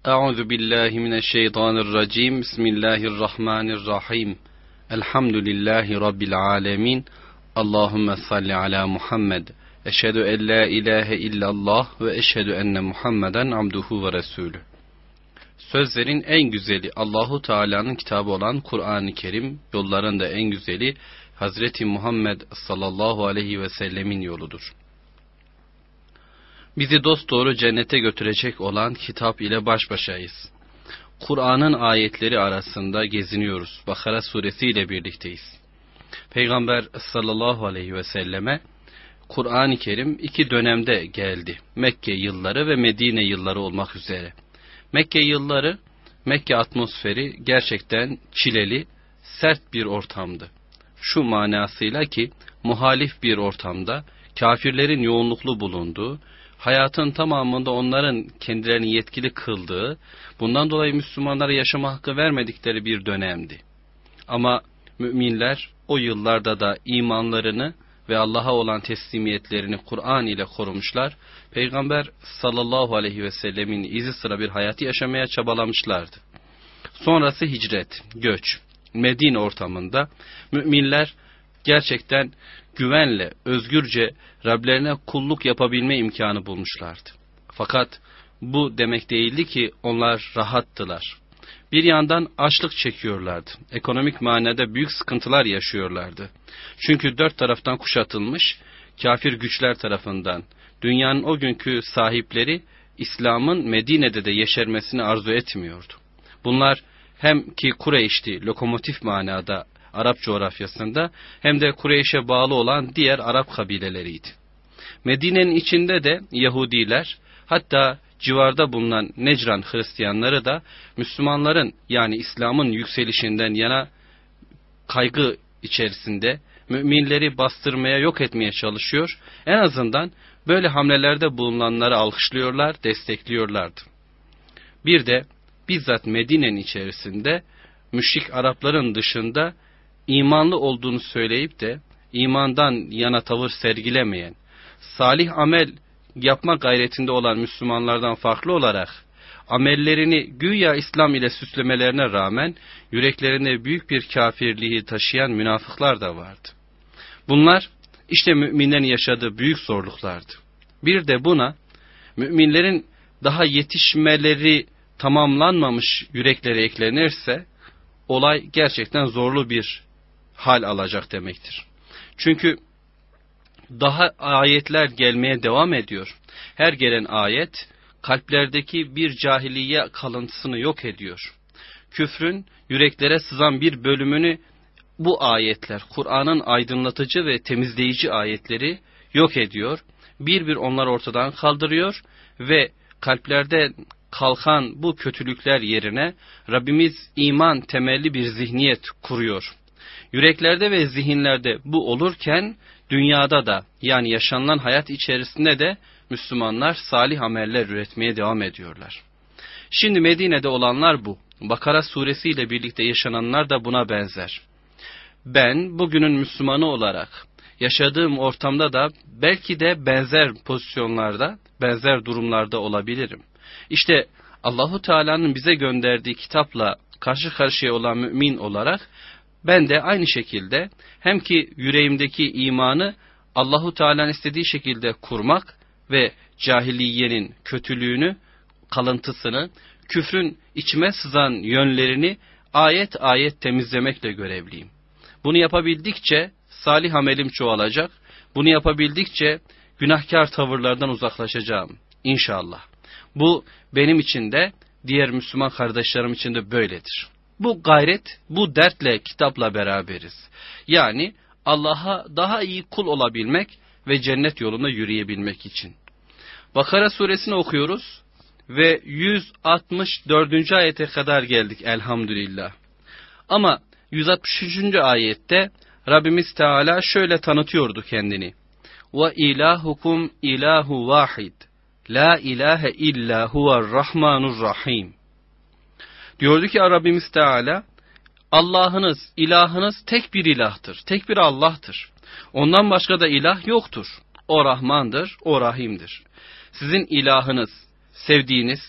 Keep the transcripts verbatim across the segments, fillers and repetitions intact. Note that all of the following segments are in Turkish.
Euzu billahi mineşşeytanirracim. Bismillahirrahmanirrahim. Elhamdülillahi rabbil alamin. Allahumme salli ala Muhammed. Eşhedü en la ilahe illallah ve eşhedü enne Muhammeden abduhu ve resulü. Sözlerin en güzeli Allahu Teala'nın kitabı olan Kur'an-ı Kerim, yolların da en güzeli Hazreti Muhammed sallallahu aleyhi ve sellemin yoludur. Bizi dosdoğru cennete götürecek olan kitap ile baş başayız. Kur'an'ın ayetleri arasında geziniyoruz. Bakara suresi ile birlikteyiz. Peygamber sallallahu aleyhi ve selleme Kur'an-ı Kerim iki dönemde geldi. Mekke yılları ve Medine yılları olmak üzere. Mekke yılları, Mekke atmosferi gerçekten çileli, sert bir ortamdı. Şu manasıyla ki muhalif bir ortamda kafirlerin yoğunluklu bulunduğu, hayatın tamamında onların kendilerini yetkili kıldığı, bundan dolayı Müslümanlara yaşama hakkı vermedikleri bir dönemdi. Ama müminler o yıllarda da imanlarını ve Allah'a olan teslimiyetlerini Kur'an ile korumuşlar. Peygamber sallallahu aleyhi ve sellemin izi sıra bir hayatı yaşamaya çabalamışlardı. Sonrası hicret, göç. Medine ortamında müminler gerçekten güvenle, özgürce Rablerine kulluk yapabilme imkanı bulmuşlardı. Fakat bu demek değildi ki onlar rahattılar. Bir yandan açlık çekiyorlardı. Ekonomik manada büyük sıkıntılar yaşıyorlardı. Çünkü dört taraftan kuşatılmış kafir güçler tarafından dünyanın o günkü sahipleri İslam'ın Medine'de de yeşermesini arzu etmiyordu. Bunlar hem ki Kureyş'ti, lokomotif manada Arap coğrafyasında, hem de Kureyş'e bağlı olan diğer Arap kabileleriydi. Medine'nin içinde de Yahudiler, hatta civarda bulunan Necran Hristiyanları da Müslümanların yani İslam'ın yükselişinden yana kaygı içerisinde müminleri bastırmaya, yok etmeye çalışıyor. En azından böyle hamlelerde bulunanları alkışlıyorlar, destekliyorlardı. Bir de bizzat Medine'nin içerisinde müşrik Arapların dışında imanlı olduğunu söyleyip de imandan yana tavır sergilemeyen, salih amel yapma gayretinde olan Müslümanlardan farklı olarak amellerini güya İslam ile süslemelerine rağmen yüreklerinde büyük bir kafirliği taşıyan münafıklar da vardı. Bunlar işte müminlerin yaşadığı büyük zorluklardı. Bir de buna müminlerin daha yetişmeleri tamamlanmamış yürekleri eklenirse olay gerçekten zorlu bir hal alacak demektir. Çünkü daha ayetler gelmeye devam ediyor. Her gelen ayet kalplerdeki bir cahiliye kalıntısını yok ediyor. Küfrün yüreklere sızan bir bölümünü bu ayetler, Kur'an'ın aydınlatıcı ve temizleyici ayetleri yok ediyor. Bir bir onları ortadan kaldırıyor ve kalplerde kalkan bu kötülükler yerine Rabbimiz iman temelli bir zihniyet kuruyor. Yüreklerde ve zihinlerde bu olurken dünyada da yani yaşanılan hayat içerisinde de Müslümanlar salih ameller üretmeye devam ediyorlar. Şimdi Medine'de olanlar bu. Bakara suresiyle birlikte yaşananlar da buna benzer. Ben bugünün Müslümanı olarak yaşadığım ortamda da belki de benzer pozisyonlarda, benzer durumlarda olabilirim. İşte Allahu Teala'nın bize gönderdiği kitapla karşı karşıya olan mümin olarak ben de aynı şekilde hem ki yüreğimdeki imanı Allahu Teala'nın istediği şekilde kurmak ve cahiliyenin kötülüğünü, kalıntısını, küfrün içime sızan yönlerini ayet ayet temizlemekle görevliyim. Bunu yapabildikçe salih amelim çoğalacak. Bunu yapabildikçe günahkar tavırlardan uzaklaşacağım İnşallah. Bu benim için de diğer Müslüman kardeşlerim için de böyledir. Bu gayret, bu dertle kitapla beraberiz. Yani Allah'a daha iyi kul olabilmek ve cennet yolunda yürüyebilmek için. Bakara suresini okuyoruz ve yüz altmış dördüncü ayete kadar geldik elhamdülillah. Ama yüz altmış üçüncü ayette Rabbimiz Teala şöyle tanıtıyordu kendini. Ve ilahukum ilahu vahid. La ilahe illa huvarrahmanurrahim. Diyordu ki Rabbimiz Teala, Allah'ınız, ilahınız tek bir ilahtır, tek bir Allah'tır. Ondan başka da ilah yoktur. O Rahmandır, o Rahim'dir. Sizin ilahınız, sevdiğiniz,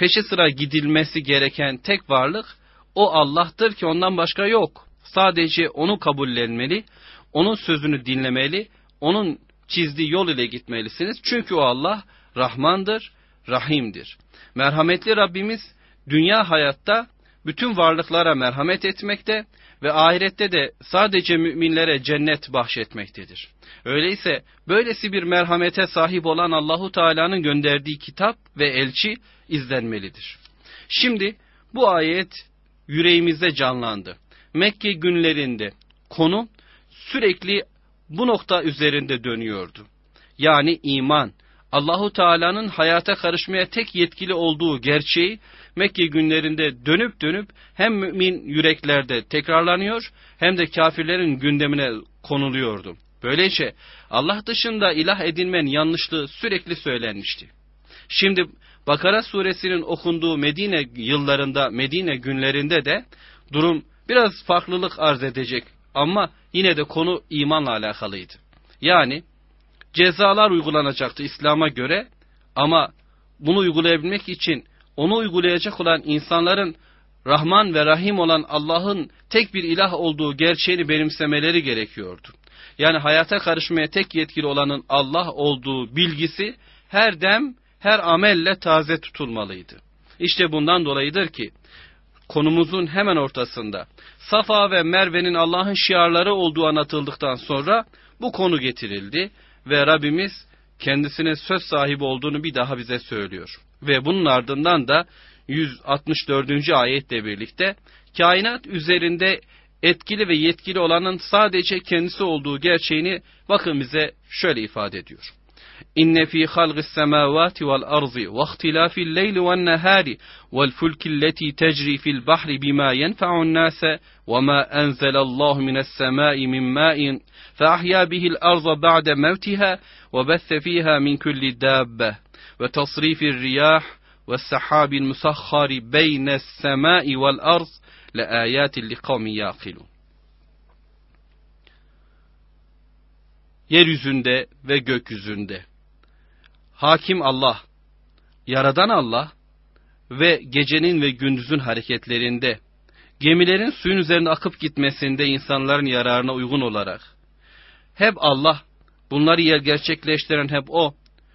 peşi sıra gidilmesi gereken tek varlık o Allah'tır ki ondan başka yok. Sadece onu kabullenmeli, onun sözünü dinlemeli, onun çizdiği yol ile gitmelisiniz. Çünkü o Allah Rahmandır, Rahim'dir. Merhametli Rabbimiz dünya hayatta bütün varlıklara merhamet etmekte ve ahirette de sadece müminlere cennet bahşetmektedir. Öyleyse böylesi bir merhamete sahip olan Allahu Teala'nın gönderdiği kitap ve elçi izlenmelidir. Şimdi bu ayet yüreğimizde canlandı. Mekke günlerinde konu sürekli bu nokta üzerinde dönüyordu. Yani iman, Allahu Teala'nın hayata karışmaya tek yetkili olduğu gerçeği Mekke günlerinde dönüp dönüp hem mümin yüreklerde tekrarlanıyor hem de kafirlerin gündemine konuluyordu. Böylece Allah dışında ilah edinmenin yanlışlığı sürekli söylenmişti. Şimdi Bakara suresinin okunduğu Medine yıllarında, Medine günlerinde de durum biraz farklılık arz edecek ama yine de konu imanla alakalıydı. Yani cezalar uygulanacaktı İslam'a göre ama bunu uygulayabilmek için onu uygulayacak olan insanların Rahman ve Rahim olan Allah'ın tek bir ilah olduğu gerçeğini benimsemeleri gerekiyordu. Yani hayata karışmaya tek yetkili olanın Allah olduğu bilgisi her dem, her amelle taze tutulmalıydı. İşte bundan dolayıdır ki konumuzun hemen ortasında Safa ve Merve'nin Allah'ın şiarları olduğu anlatıldıktan sonra bu konu getirildi ve Rabbimiz kendisine söz sahibi olduğunu bir daha bize söylüyor. Ve bunun ardından da yüz altmış dördüncü ayetle birlikte kainat üzerinde etkili ve yetkili olanın sadece kendisi olduğu gerçeğini bakın bize şöyle ifade ediyor. İnne fî halqis semâvâti vel arzi ve ihtilâfil leyli ven nehâri vel fulkilleti tecri fil bahri bimâ yenfe'un nâse ve mâ enzelallahu mines semâi min mâin fe ahyâ bihil arza ba'de mevtiha ve besse fîhâ min kulli dâbbe ve tasrifir riyâh ve sahabil musahhari beynes semâi vel arz le âyâtin li kavmin yâkilûn. Yeryüzünde ve gökyüzünde hakim Allah, yaradan Allah ve gecenin ve gündüzün hareketlerinde, gemilerin suyun üzerinde akıp gitmesinde insanların yararına uygun olarak, hep Allah, bunları yer gerçekleştiren hep O,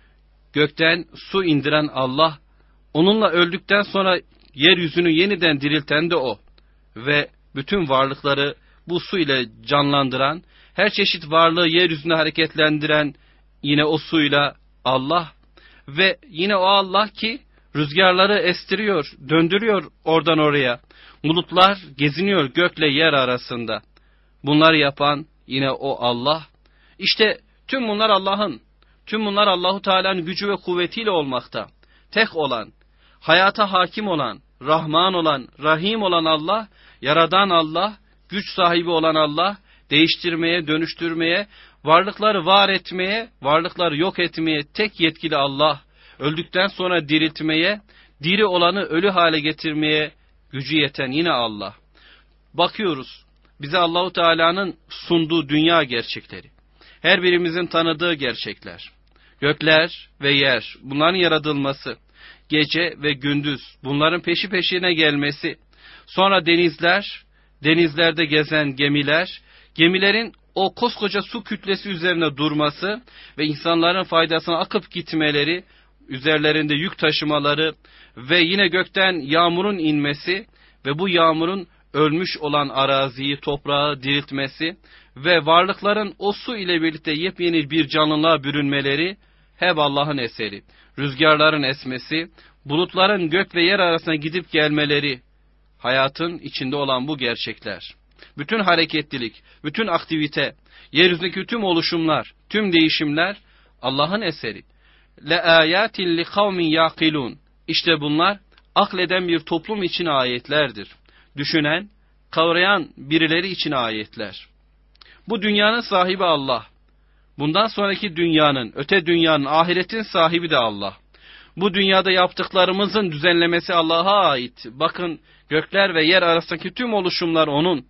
gökten su indiren Allah, onunla öldükten sonra yeryüzünü yeniden dirilten de O ve bütün varlıkları bu su ile canlandıran, her çeşit varlığı yeryüzünde hareketlendiren yine o suyla Allah ve yine o Allah ki rüzgarları estiriyor, döndürüyor oradan oraya. Bulutlar geziniyor gökle yer arasında. Bunları yapan yine o Allah. İşte tüm bunlar Allah'ın, tüm bunlar Allahu Teala'nın gücü ve kuvvetiyle olmakta. Tek olan, hayata hakim olan, Rahman olan, Rahim olan Allah, yaradan Allah, güç sahibi olan Allah, değiştirmeye, dönüştürmeye, varlıkları var etmeye, varlıkları yok etmeye tek yetkili Allah, öldükten sonra diriltmeye, diri olanı ölü hale getirmeye gücü yeten yine Allah. Bakıyoruz, bize Allahu Teala'nın sunduğu dünya gerçekleri, her birimizin tanıdığı gerçekler, gökler ve yer, bunların yaratılması, gece ve gündüz, bunların peşi peşine gelmesi, sonra denizler, denizlerde gezen gemiler, gemilerin o koskoca su kütlesi üzerine durması ve insanların faydasına akıp gitmeleri, üzerlerinde yük taşımaları ve yine gökten yağmurun inmesi ve bu yağmurun ölmüş olan araziyi, toprağı diriltmesi ve varlıkların o su ile birlikte yepyeni bir canlılığa bürünmeleri hep Allah'ın eseri. Rüzgarların esmesi, bulutların gök ve yer arasına gidip gelmeleri, hayatın içinde olan bu gerçekler. Bütün hareketlilik, bütün aktivite, yeryüzündeki tüm oluşumlar, tüm değişimler Allah'ın eseri. Le ayatin li kavmin yaqilun. İşte bunlar akleden bir toplum için ayetlerdir. Düşünen, kavrayan birileri için ayetler. Bu dünyanın sahibi Allah. Bundan sonraki dünyanın, öte dünyanın, ahiretin sahibi de Allah. Bu dünyada yaptıklarımızın düzenlemesi Allah'a ait. Bakın gökler ve yer arasındaki tüm oluşumlar O'nun.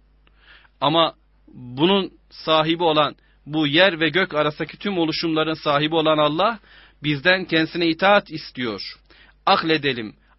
Ama bunun sahibi olan, bu yer ve gök arasındaki tüm oluşumların sahibi olan Allah, bizden kendisine itaat istiyor. Akledelim,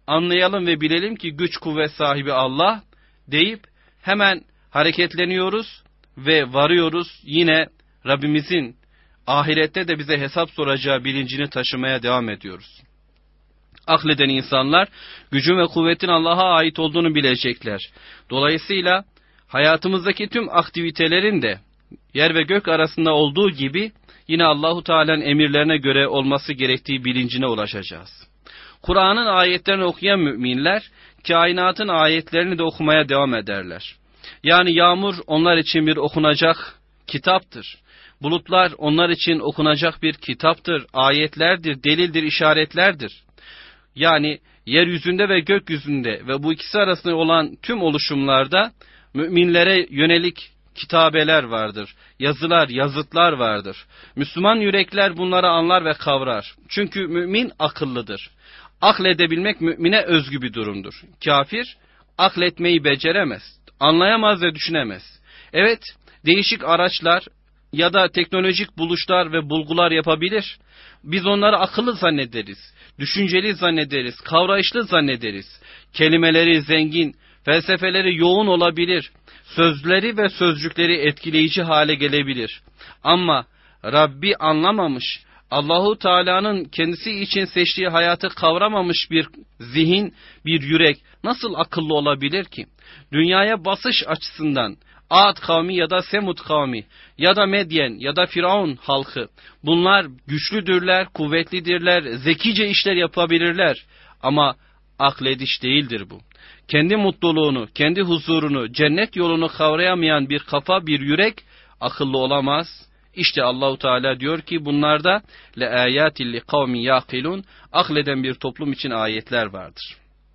anlayalım ve bilelim ki güç kuvvet sahibi Allah deyip hemen hareketleniyoruz ve varıyoruz yine Rabbimizin ahirette de bize hesap soracağı bilincini taşımaya devam ediyoruz. Akleden insanlar gücün ve kuvvetin Allah'a ait olduğunu bilecekler. Dolayısıyla hayatımızdaki tüm aktivitelerin de yer ve gök arasında olduğu gibi yine Allahu Teala'nın emirlerine göre olması gerektiği bilincine ulaşacağız. Kur'an'ın ayetlerini okuyan müminler kainatın ayetlerini de okumaya devam ederler. Yani yağmur onlar için bir okunacak kitaptır. Bulutlar onlar için okunacak bir kitaptır, ayetlerdir, delildir, işaretlerdir. Yani yeryüzünde ve gökyüzünde ve bu ikisi arasında olan tüm oluşumlarda müminlere yönelik kitabeler vardır, yazılar, yazıtlar vardır. Müslüman yürekler bunları anlar ve kavrar. Çünkü mümin akıllıdır. Akledebilmek mümine özgü bir durumdur. Kafir akletmeyi beceremez, anlayamaz ve düşünemez. Evet, değişik araçlar ya da teknolojik buluşlar ve bulgular yapabilir. Biz onları akıllı zannederiz, düşünceli zannederiz, kavrayışlı zannederiz. Kelimeleri zengin, felsefeleri yoğun olabilir, sözleri ve sözcükleri etkileyici hale gelebilir. Ama Rabbi anlamamış, Allahu Teala'nın kendisi için seçtiği hayatı kavramamış bir zihin, bir yürek nasıl akıllı olabilir ki? Dünyaya basış açısından Ad kavmi ya da Semud kavmi ya da Medyen ya da Firavun halkı bunlar güçlüdürler, kuvvetlidirler, zekice işler yapabilirler ama aklediş değildir bu. Kendi mutluluğunu, kendi huzurunu, cennet yolunu kavrayamayan bir kafa, bir yürek akıllı olamaz. İşte Allahu Teala diyor ki bunlarda le ayatil li kavmin yaqilun, akleden bir toplum için ayetler vardır.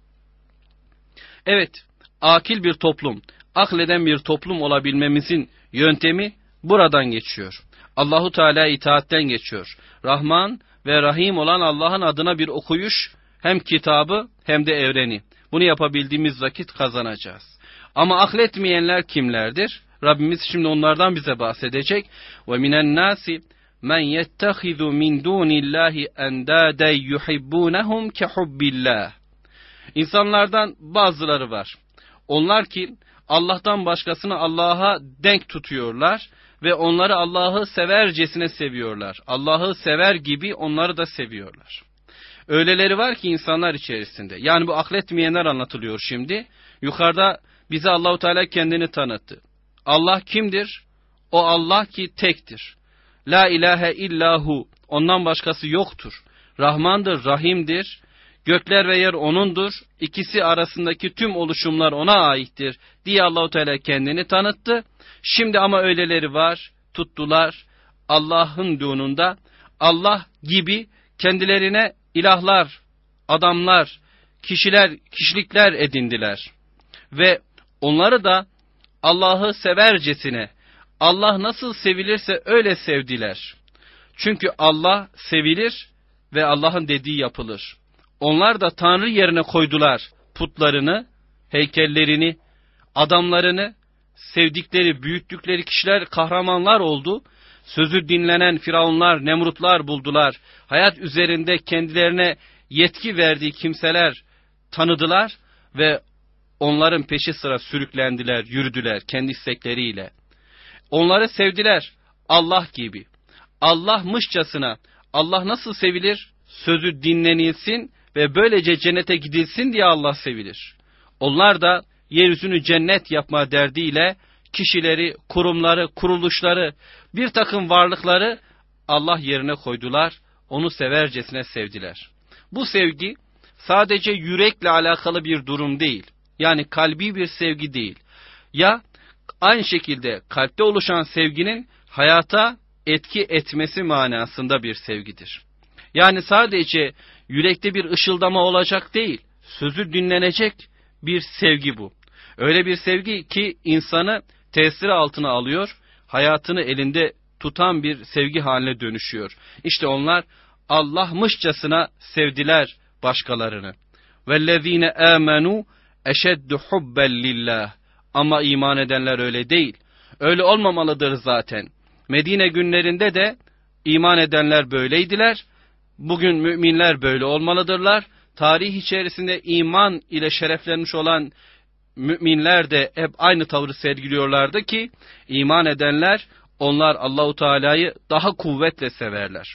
Evet, akil bir toplum, akleden bir toplum olabilmemizin yöntemi buradan geçiyor. Allahu Teala itaatten geçiyor. Rahman ve Rahim olan Allah'ın adına bir okuyuş, hem kitabı hem de evreni. Bunu yapabildiğimiz vakit kazanacağız. Ama akletmeyenler kimlerdir? Rabbimiz şimdi onlardan bize bahsedecek. Ve minen nasi men yettehizu min dunillahi endâden yuhibbûnehum kehubbillah. İnsanlardan bazıları var. Onlar ki Allah'tan başkasını Allah'a denk tutuyorlar ve onları Allah'ı severcesine seviyorlar. Allah'ı sever gibi onları da seviyorlar. Öyleleri var ki insanlar içerisinde. Yani bu akletmeyenler anlatılıyor şimdi. Yukarıda bize Allahu Teala kendini tanıttı. Allah kimdir? O Allah ki tektir. La ilahe illahu. Ondan başkası yoktur. Rahmandır, Rahim'dir. Gökler ve yer O'nundur. İkisi arasındaki tüm oluşumlar O'na aittir diye Allahu Teala kendini tanıttı. Şimdi ama öyleleri var. Tuttular Allah'ın dununda Allah gibi kendilerine ilahlar, adamlar, kişiler, kişilikler edindiler. Ve onları da Allah'ı severcesine, Allah nasıl sevilirse öyle sevdiler. Çünkü Allah sevilir ve Allah'ın dediği yapılır. Onlar da Tanrı yerine koydular putlarını, heykellerini, adamlarını, sevdikleri, büyüttükleri kişiler kahramanlar oldu. Sözü dinlenen firavunlar, nemrutlar buldular. Hayat üzerinde kendilerine yetki verdiği kimseler tanıdılar ve onların peşi sıra sürüklendiler, yürüdüler kendi istekleriyle. Onları sevdiler Allah gibi. Allah'mışçasına, Allah nasıl sevilir? Sözü dinlenilsin ve böylece cennete gidilsin diye Allah sevilir. Onlar da yeryüzünü cennet yapma derdiyle kişileri, kurumları, kuruluşları, bir takım varlıkları Allah yerine koydular. Onu severcesine sevdiler. Bu sevgi sadece yürekle alakalı bir durum değil. Yani kalbi bir sevgi değil. Ya aynı şekilde kalpte oluşan sevginin hayata etki etmesi manasında bir sevgidir. Yani sadece yürekte bir ışıldama olacak değil, sözü dinlenecek bir sevgi bu. Öyle bir sevgi ki insanı tesiri altına alıyor, hayatını elinde tutan bir sevgi haline dönüşüyor. İşte onlar Allah'mışçasına sevdiler başkalarını. وَالَّذ۪ينَ آمَنُوا اَشَدُّ حُبَّا لِلّٰهِ. Ama iman edenler öyle değil. Öyle olmamalıdır zaten. Medine günlerinde de iman edenler böyleydiler. Bugün müminler böyle olmalıdırlar. tarih içerisinde iman ile şereflenmiş olan müminler de hep aynı tavrı sergiliyorlardı ki iman edenler, onlar Allahu Teala'yı daha kuvvetle severler.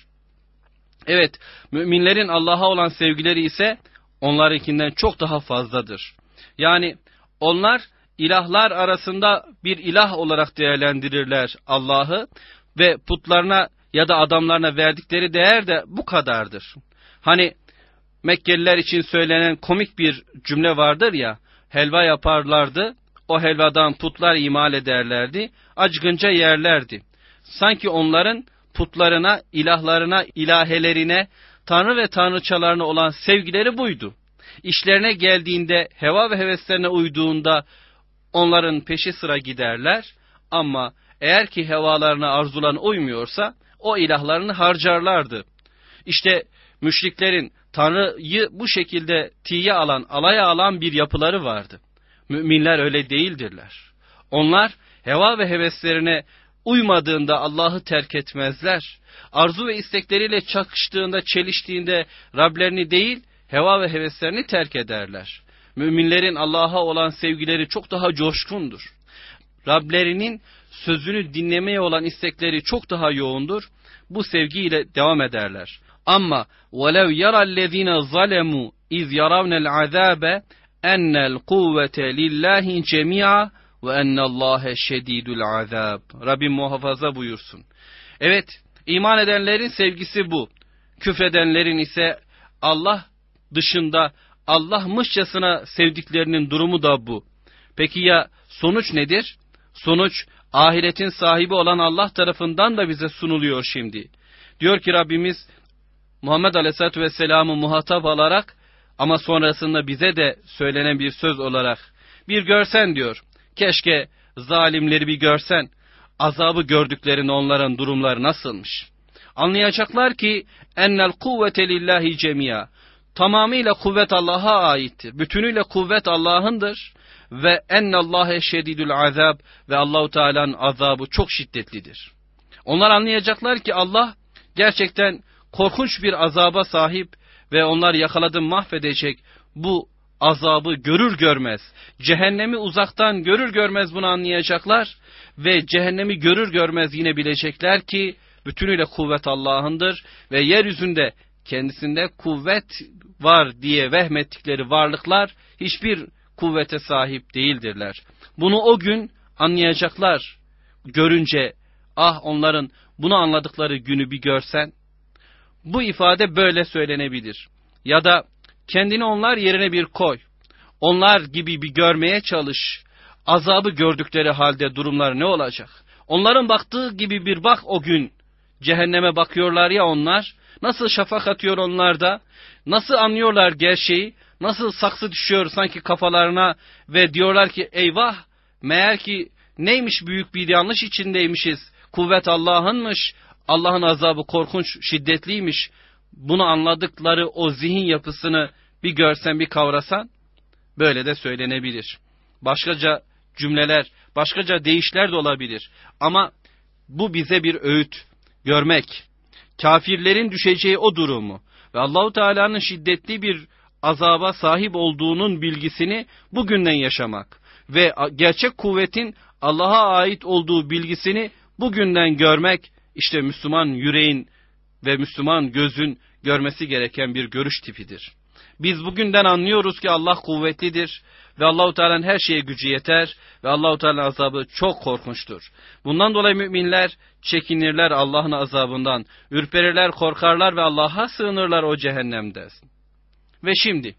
Evet, müminlerin Allah'a olan sevgileri ise onlarınkinden çok daha fazladır. Yani onlar ilahlar arasında bir ilah olarak değerlendirirler Allah'ı ve putlarına ya da adamlarına verdikleri değer de bu kadardır. Hani Mekkeliler için söylenen komik bir cümle vardır ya, helva yaparlardı, o helvadan putlar imal ederlerdi, acıkınca yerlerdi. Sanki onların putlarına, ilahlarına, ilahelerine, tanrı ve tanrıçalarına olan sevgileri buydu. İşlerine geldiğinde, heva ve heveslerine uyduğunda onların peşi sıra giderler ama eğer ki hevalarına, arzularına uymuyorsa o ilahlarını harcarlardı. İşte müşriklerin Tanrı'yı bu şekilde tiye alan, alaya alan bir yapıları vardı. Müminler öyle değildirler. Onlar heva ve heveslerine uymadığında Allah'ı terk etmezler. Arzu ve istekleriyle çakıştığında, çeliştiğinde Rablerini değil, heva ve heveslerini terk ederler. Müminlerin Allah'a olan sevgileri çok daha coşkundur. Rablerinin sözünü dinlemeye olan istekleri çok daha yoğundur. Bu sevgiyle devam ederler. Ama وَلَوْ يَرَى الَّذ۪ينَ ظَلَمُوا اِذْ يَرَوْنَ الْعَذَابَ اَنَّ الْقُوَّةَ لِلّٰهِ جَمِيعًا وَاَنَّ اللّٰهَ شَد۪يدُ الْعَذَابِ. Rabbim muhafaza buyursun. Evet, iman edenlerin sevgisi bu. Küfredenlerin ise Allah dışında Allah'mışçasına sevdiklerinin durumu da bu. Peki ya sonuç nedir? Sonuç ahiretin sahibi olan Allah tarafından da bize sunuluyor şimdi. Diyor ki Rabbimiz Muhammed Aleyhisselatü Vesselam'ı muhatap alarak ama sonrasında bize de söylenen bir söz olarak bir görsen diyor. Keşke zalimleri bir görsen. Azabı gördüklerinde onların durumları nasılmış? Anlayacaklar ki ennel kuvvete lillahi cemia. Tamamıyla kuvvet Allah'a aittir. Bütünüyle kuvvet Allah'ındır. Ve ennallâhe şedidül azab. Ve Allahu Teala'nın azabı çok şiddetlidir. Onlar anlayacaklar ki Allah gerçekten korkunç bir azaba sahip ve onlar yakaladı mahvedecek. Bu azabı görür görmez, cehennemi uzaktan görür görmez bunu anlayacaklar ve cehennemi görür görmez yine bilecekler ki bütünüyle kuvvet Allah'ındır ve yeryüzünde kendisinde kuvvet var diye vehmettikleri varlıklar hiçbir kuvvete sahip değildirler. Bunu o gün anlayacaklar. Görünce ah onların bunu anladıkları günü bir görsen. Bu ifade böyle söylenebilir. Ya da kendini onlar yerine bir koy. Onlar gibi bir görmeye çalış. Azabı gördükleri halde durumlar ne olacak? Onların baktığı gibi bir bak o gün. Cehenneme bakıyorlar ya onlar. Nasıl şafak atıyor onlarda? Nasıl anlıyorlar gerçeği? Nasıl saksı düşüyor sanki kafalarına ve diyorlar ki eyvah meğer ki neymiş büyük bir yanlış içindeymişiz. Kuvvet Allah'ınmış. Allah'ın azabı korkunç, şiddetliymiş. Bunu anladıkları o zihin yapısını bir görsen, bir kavrasan, böyle de söylenebilir. Başkaca cümleler, başkaca deyişler de olabilir. Ama bu bize bir öğüt, görmek. Kafirlerin düşeceği o durumu ve Allahu Teala'nın şiddetli bir azaba sahip olduğunun bilgisini bugünden yaşamak ve gerçek kuvvetin Allah'a ait olduğu bilgisini bugünden görmek, işte Müslüman yüreğin ve Müslüman gözün görmesi gereken bir görüş tipidir. Biz bugünden anlıyoruz ki Allah kuvvetlidir ve Allahu Teala'nın her şeye gücü yeter ve Allahu Teala'nın azabı çok korkunçtur. Bundan dolayı müminler çekinirler Allah'ın azabından, ürperirler, korkarlar ve Allah'a sığınırlar o cehennemde. Ve şimdi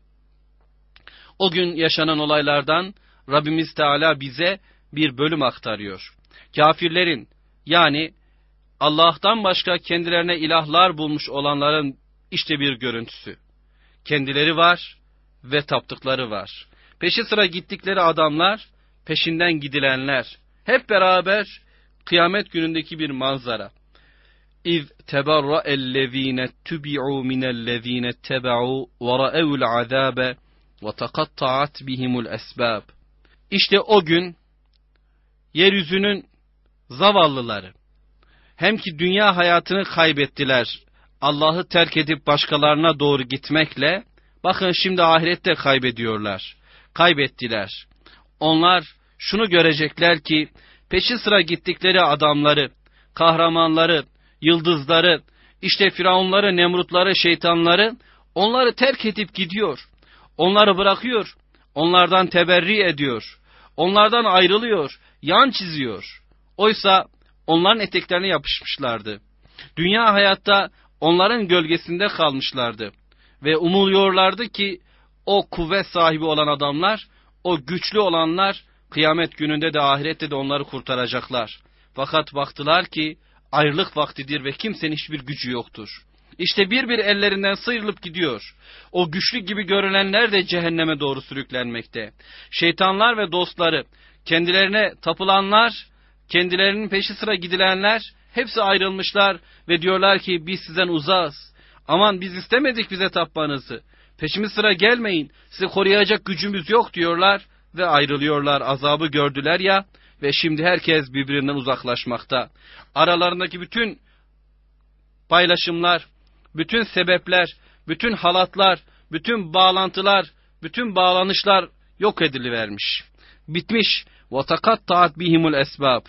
o gün yaşanan olaylardan Rabbimiz Teala bize bir bölüm aktarıyor. Kafirlerin yani Allah'tan başka kendilerine ilahlar bulmuş olanların işte bir görüntüsü. Kendileri var ve taptıkları var. Peşi sıra gittikleri adamlar, peşinden gidilenler. Hep beraber kıyamet günündeki bir manzara. İz teberra'ellezîne tubi'u minellezîne teba'u ve ra'evul azâbe ve tekatta'at bihimul esbâb. İşte o gün yeryüzünün zavallıları hem ki dünya hayatını kaybettiler, Allah'ı terk edip başkalarına doğru gitmekle Bakın şimdi ahirette kaybediyorlar. Kaybettiler. Onlar şunu görecekler ki peşi sıra gittikleri adamları, kahramanları, yıldızları, işte firavunları, nemrutları, şeytanları onları terk edip gidiyor. Onları bırakıyor. Onlardan teberri ediyor. Onlardan ayrılıyor. Yan çiziyor. Oysa onların eteklerine yapışmışlardı. Dünya hayatta onların gölgesinde kalmışlardı. Ve umuyorlardı ki o kuvvet sahibi olan adamlar, o güçlü olanlar kıyamet gününde de ahirette de onları kurtaracaklar. Fakat baktılar ki ayrılık vaktidir ve kimsenin hiçbir gücü yoktur. İşte bir bir ellerinden sıyrılıp gidiyor. O güçlü gibi görünenler de cehenneme doğru sürüklenmekte. Şeytanlar ve dostları, kendilerine tapılanlar, kendilerinin peşi sıra gidilenler hepsi ayrılmışlar ve diyorlar ki biz sizden uzağız. Aman biz istemedik bize tapmanızı. Peşimiz sıra gelmeyin. Sizi koruyacak gücümüz yok diyorlar ve ayrılıyorlar. Azabı gördüler ya ve şimdi herkes birbirinden uzaklaşmakta. Aralarındaki bütün paylaşımlar, bütün sebepler, bütün halatlar, bütün bağlantılar, bütün bağlanışlar yok edilivermiş. Bitmiş. وَتَقَطَّعَتْ بِهِمُ الْأَسْبَابِ.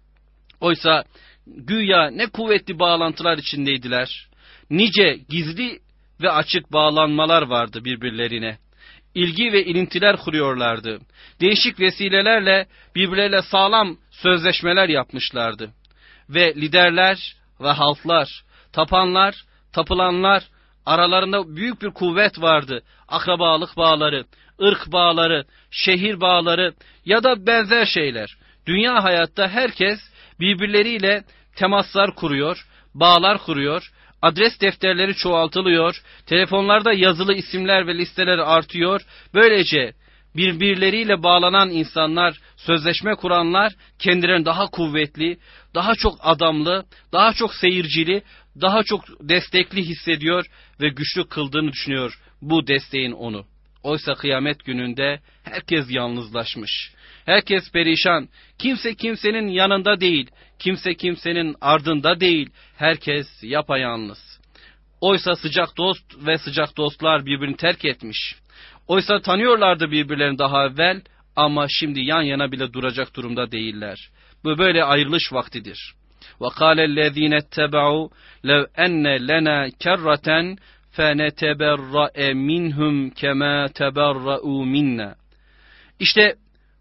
Oysa güya ne kuvvetli bağlantılar içindeydiler. Nice gizli ve açık bağlanmalar vardı birbirlerine. İlgi ve ilintiler kuruyorlardı. Değişik vesilelerle birbirleriyle sağlam sözleşmeler yapmışlardı. Ve liderler ve halklar, tapanlar, tapılanlar aralarında büyük bir kuvvet vardı. Akrabalık bağları, ırk bağları, şehir bağları ya da benzer şeyler. Dünya hayatta herkes birbirleriyle temaslar kuruyor, bağlar kuruyor, adres defterleri çoğaltılıyor, telefonlarda yazılı isimler ve listeler artıyor. Böylece birbirleriyle bağlanan insanlar, sözleşme kuranlar kendilerini daha kuvvetli, daha çok adamlı, daha çok seyircili, daha çok destekli hissediyor ve güçlü kıldığını düşünüyor bu desteğin onu. Oysa kıyamet gününde herkes yalnızlaşmış. Herkes perişan. Kimse kimsenin yanında değil. Kimse kimsenin ardında değil. Herkes yapayalnız. Oysa sıcak dost ve sıcak dostlar birbirini terk etmiş. Oysa tanıyorlardı birbirlerini daha evvel ama şimdi yan yana bile duracak durumda değiller. Bu böyle ayrılış vaktidir. وَقَالَ الَّذ۪ينَ اتَّبَعُوا لَوْ اَنَّ لَنَا كَرَّةً فَنَتَبَرَّأَ مِنْهُمْ كَمَا تَبَرَّؤُوا مِنَّا. İşte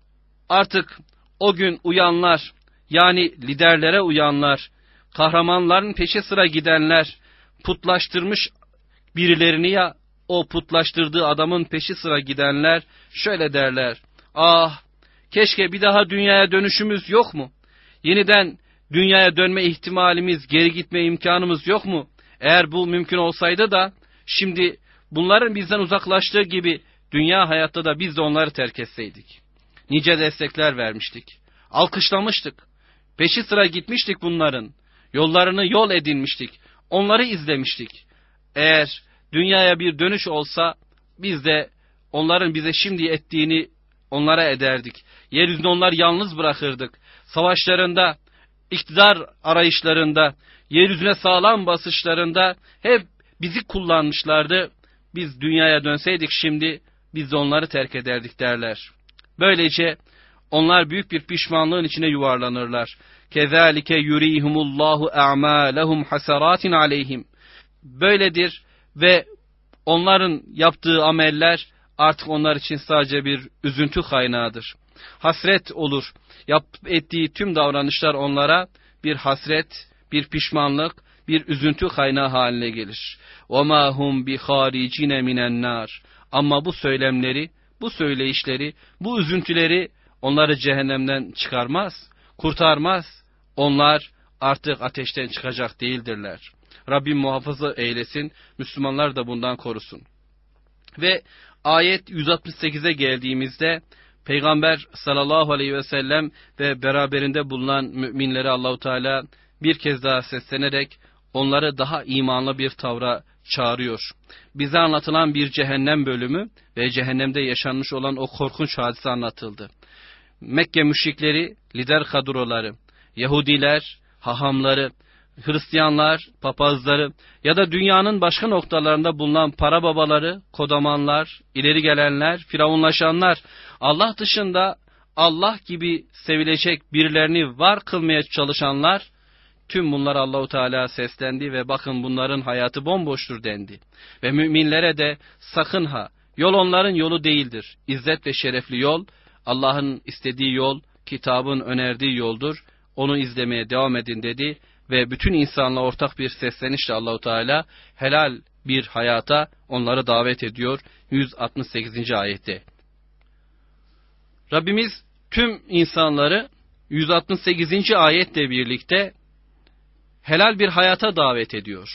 artık o gün uyanlar, yani liderlere uyanlar, kahramanların peşi sıra gidenler, putlaştırmış birilerini ya o putlaştırdığı adamın peşi sıra gidenler şöyle derler: ah, keşke bir daha dünyaya dönüşümüz yok mu? Yeniden dünyaya dönme ihtimalimiz, geri gitme imkanımız yok mu? Eğer bu mümkün olsaydı da şimdi bunların bizden uzaklaştığı gibi dünya hayatta da biz de onları terk etseydik. Nice destekler vermiştik, alkışlamıştık, peşi sıra gitmiştik bunların, yollarını yol edinmiştik, onları izlemiştik. Eğer dünyaya bir dönüş olsa biz de onların bize şimdi ettiğini onlara ederdik. Yeryüzünde onları yalnız bırakırdık. Savaşlarında, iktidar arayışlarında, yeryüzüne sağlam basışlarında hep bizi kullanmışlardı. Biz dünyaya dönseydik şimdi biz de onları terk ederdik derler. Böylece onlar büyük bir pişmanlığın içine yuvarlanırlar. Kezalike yurihumullahu a'malahum hasaratin aleyhim. Böyledir ve onların yaptığı ameller artık onlar için sadece bir üzüntü kaynağıdır. Hasret olur. Yap ettiği tüm davranışlar onlara bir hasret, bir pişmanlık, bir üzüntü kaynağı haline gelir. وَمَا هُمْ بِخَارِجِينَ مِنَ النَّارِ. Ama bu söylemleri, bu söyleyişleri, bu üzüntüleri onları cehennemden çıkarmaz, kurtarmaz. Onlar artık ateşten çıkacak değildirler. Rabbim muhafaza eylesin, Müslümanlar da bundan korusun. Ve ayet yüz altmış sekize geldiğimizde Peygamber sallallahu aleyhi ve sellem ve beraberinde bulunan müminleri Allahu Teala bir kez daha seslenerek onları daha imanlı bir tavra çağırıyor. Bize anlatılan bir cehennem bölümü ve cehennemde yaşanmış olan o korkunç hadise anlatıldı. Mekke müşrikleri, lider kadroları, Yahudiler, hahamları, Hristiyanlar, papazları ya da dünyanın başka noktalarında bulunan para babaları, kodamanlar, ileri gelenler, firavunlaşanlar, Allah dışında Allah gibi sevilecek birilerini var kılmaya çalışanlar, tüm bunlar Allahu Teala seslendi ve bakın bunların hayatı bomboştur dendi. Ve müminlere de sakın ha, yol onların yolu değildir. İzzet ve şerefli yol, Allah'ın istediği yol, kitabın önerdiği yoldur. Onu izlemeye devam edin dedi ve bütün insanla ortak bir seslenişle Allahu Teala helal bir hayata onları davet ediyor yüz altmış sekizinci ayette. Rabbimiz tüm insanları yüz altmış sekizinci ayetle birlikte helal bir hayata davet ediyor.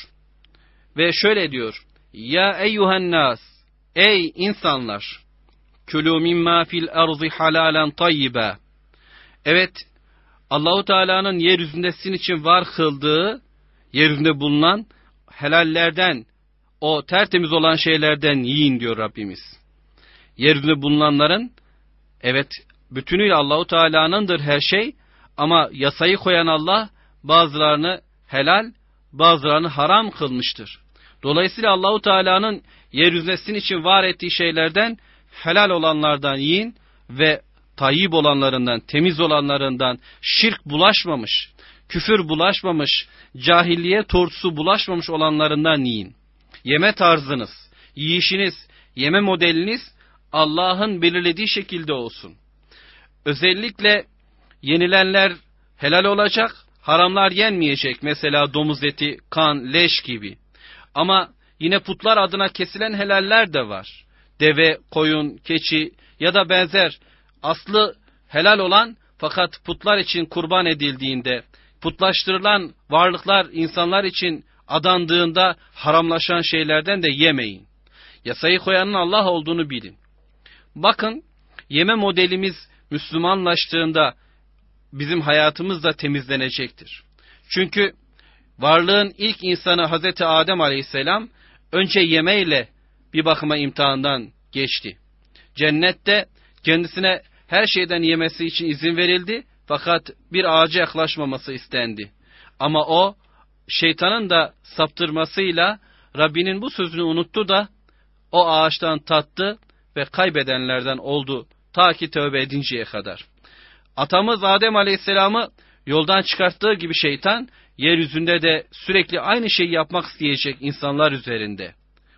Ve şöyle diyor: Ya eyyuhen nas, ey insanlar, külü mimma fil ardı halalen tayyiba. Evet, Allahu Teala'nın yeryüzünde sizin için var kıldığı, yeryüzünde bulunan helallerden, o tertemiz olan şeylerden yiyin diyor Rabbimiz. Yeryüzünde bulunanların, evet, bütünüyle Allahu Teala'nındır her şey, ama yasayı koyan Allah bazılarını helal, bazılarını haram kılmıştır. Dolayısıyla Allahu Teala'nın yeryüzünde sizin için var ettiği şeylerden helal olanlardan yiyin ve tayyib olanlarından, temiz olanlarından, şirk bulaşmamış, küfür bulaşmamış, cahilliye tortusu bulaşmamış olanlarından yiyin. Yeme tarzınız, yiyişiniz, yeme modeliniz Allah'ın belirlediği şekilde olsun. Özellikle yenilenler helal olacak, haramlar yenmeyecek. Mesela domuz eti, kan, leş gibi. Ama yine putlar adına kesilen helaller de var. Deve, koyun, keçi ya da benzer aslı helal olan fakat putlar için kurban edildiğinde, putlaştırılan varlıklar insanlar için adandığında haramlaşan şeylerden de yemeyin. Yasayı koyanın Allah olduğunu bilin. Bakın, yeme modelimiz Müslümanlaştığında bizim hayatımız da temizlenecektir. Çünkü varlığın ilk insanı Hazreti Adem Aleyhisselam önce yemeyle bir bakıma imtihandan geçti. Cennette kendisine her şeyden yemesi için izin verildi fakat bir ağaca yaklaşmaması istendi. Ama o şeytanın da saptırmasıyla Rabbinin bu sözünü unuttu da o ağaçtan tattı ve kaybedenlerden oldu ta ki tövbe edinceye kadar. Atamız Adem Aleyhisselam'ı yoldan çıkarttığı gibi şeytan yeryüzünde de sürekli aynı şeyi yapmak isteyecek insanlar üzerinde.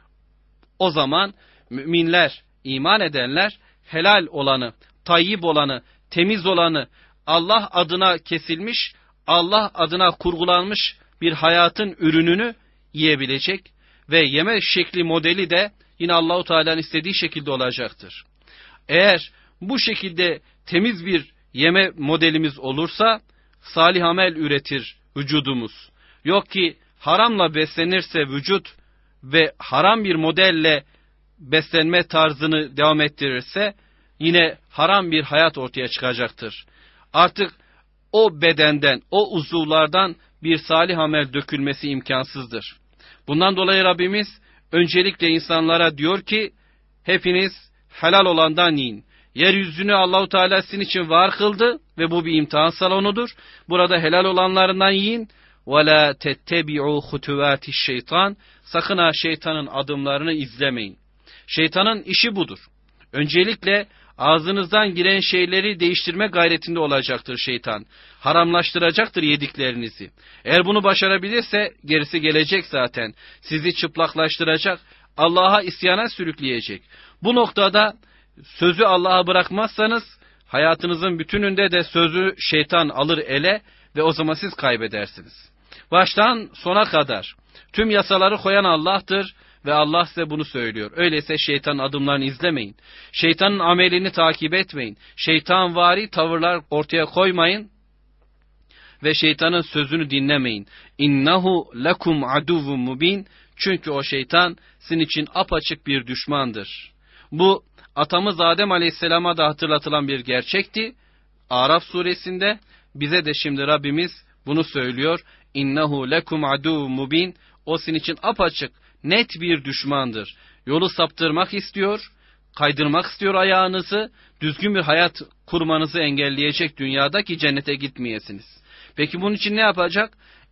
O zaman müminler, iman edenler helal olanı, tayyib olanı, temiz olanı, Allah adına kesilmiş, Allah adına kurgulanmış bir hayatın ürününü yiyebilecek ve yeme şekli modeli de yine Allahu Teala'nın istediği şekilde olacaktır. Eğer bu şekilde temiz bir yeme modelimiz olursa salih amel üretir vücudumuz. Yok ki haramla beslenirse vücut ve haram bir modelle beslenme tarzını devam ettirirse yine haram bir hayat ortaya çıkacaktır. Artık o bedenden, o uzuvlardan bir salih amel dökülmesi imkansızdır. Bundan dolayı Rabbimiz öncelikle insanlara diyor ki hepiniz helal olandan yiyin. Yeryüzünü Allahu Teala sizin için var kıldı ve bu bir imtihan salonudur. Burada helal olanlarından yiyin. وَلَا تَتَّبِعُوا خُتُوَاتِ الشَّيْطَانِ Sakın ha şeytanın adımlarını izlemeyin. Şeytanın işi budur. Öncelikle ağzınızdan giren şeyleri değiştirme gayretinde olacaktır şeytan. Haramlaştıracaktır yediklerinizi. Eğer bunu başarabilirse gerisi gelecek zaten. Sizi çıplaklaştıracak, Allah'a isyana sürükleyecek. Bu noktada sözü Allah'a bırakmazsanız hayatınızın bütününde de sözü şeytan alır ele ve o zaman siz kaybedersiniz. Baştan sona kadar tüm yasaları koyan Allah'tır ve Allah size bunu söylüyor. Öyleyse şeytanın adımlarını izlemeyin. Şeytanın amelini takip etmeyin. Şeytanvari tavırlar ortaya koymayın ve şeytanın sözünü dinlemeyin. İnnehu lekum aduvun mubin. Çünkü o şeytan sizin için apaçık bir düşmandır. Bu atamız Adem Aleyhisselam'a da hatırlatılan bir gerçekti. Araf suresinde bize de şimdi Rabbimiz bunu söylüyor. İnnehu lekum aduvun mubin. O sizin için apaçık, net bir düşmandır. Yolu saptırmak istiyor, kaydırmak istiyor ayağınızı, düzgün bir hayat kurmanızı engelleyecek dünyada ki cennete gitmeyesiniz. Peki bunun için ne yapacak?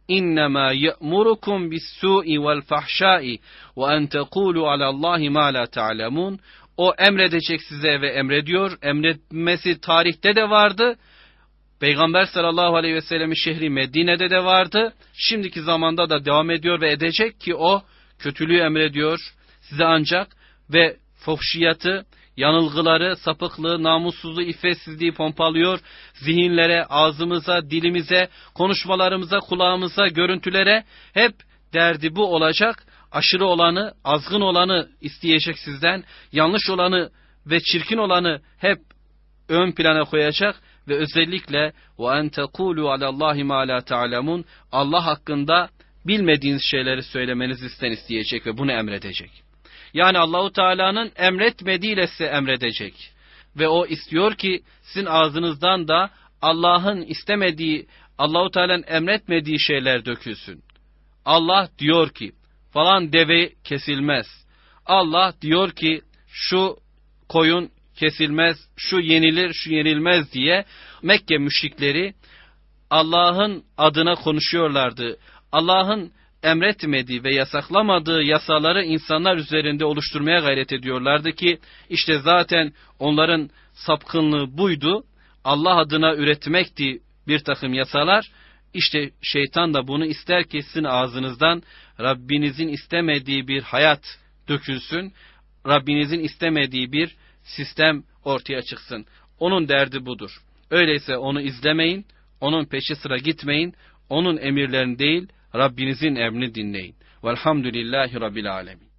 İnnemâ ye'murukum bis-sû'i vel-fahşâ'i ve en tekûlû alallâhi mâ lâ ta'lemûn. O emredecek size ve emrediyor. Emretmesi tarihte de vardı. Peygamber sallallahu aleyhi ve sellem'in şehri Medine'de de vardı. Şimdiki zamanda da devam ediyor ve edecek ki o kötülüğü emrediyor size ancak ve fuhşiyatı, yanılgıları, sapıklığı, namussuzluğu, iffetsizliği pompalıyor. Zihinlere, ağzımıza, dilimize, konuşmalarımıza, kulağımıza, görüntülere hep derdi bu olacak. Aşırı olanı, azgın olanı isteyecek sizden. Yanlış olanı ve çirkin olanı hep ön plana koyacak. Ve özellikle وَاَنْ تَقُولُوا عَلَى اللّٰهِ مَا لَا تَعْلَمُونَ Allah hakkında bilmediğiniz şeyleri söylemenizi isten isteyecek ve bunu emredecek. Yani Allahu Teala'nın emretmediğiyle size emredecek. Ve o istiyor ki sizin ağzınızdan da Allah'ın istemediği, Allahu Teala'nın emretmediği şeyler dökülsün. Allah diyor ki falan deve kesilmez. Allah diyor ki şu koyun kesilmez, şu yenilir, şu yenilmez diye Mekke müşrikleri Allah'ın adına konuşuyorlardı. Allah'ın emretmediği ve yasaklamadığı yasaları insanlar üzerinde oluşturmaya gayret ediyorlardı ki işte zaten onların sapkınlığı buydu. Allah adına üretmekti bir takım yasalar. İşte şeytan da bunu ister ki sizin ağzınızdan Rabbinizin istemediği bir hayat dökülsün. Rabbinizin istemediği bir sistem ortaya çıksın. Onun derdi budur. Öyleyse onu izlemeyin, onun peşi sıra gitmeyin, onun emirlerini değil, Rabbinizin emrini dinleyin. Velhamdülillahi Rabbil Alemin.